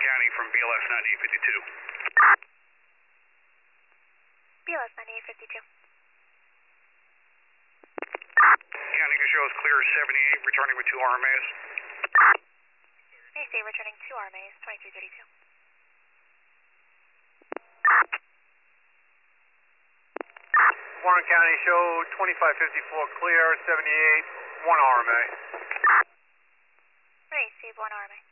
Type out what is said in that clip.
County from BLS 9852. BLS 9852. County shows clear 78, returning with 2 RMAs. AC returning 2 RMAs, 2232. Warren County show 2554 clear, 78, 1 RMA. Receive 1 RMA.